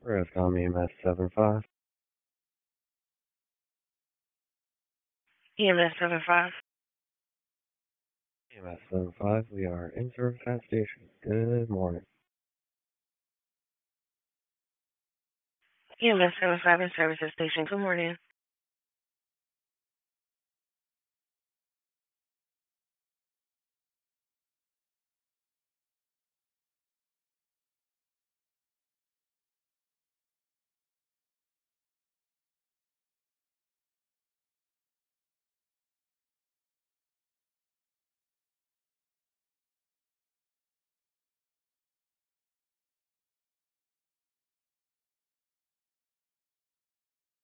Rescom EMS 75. EMS 75. EMS 75, we are in service at station. Good morning. EMS 75 in service at station. Good morning.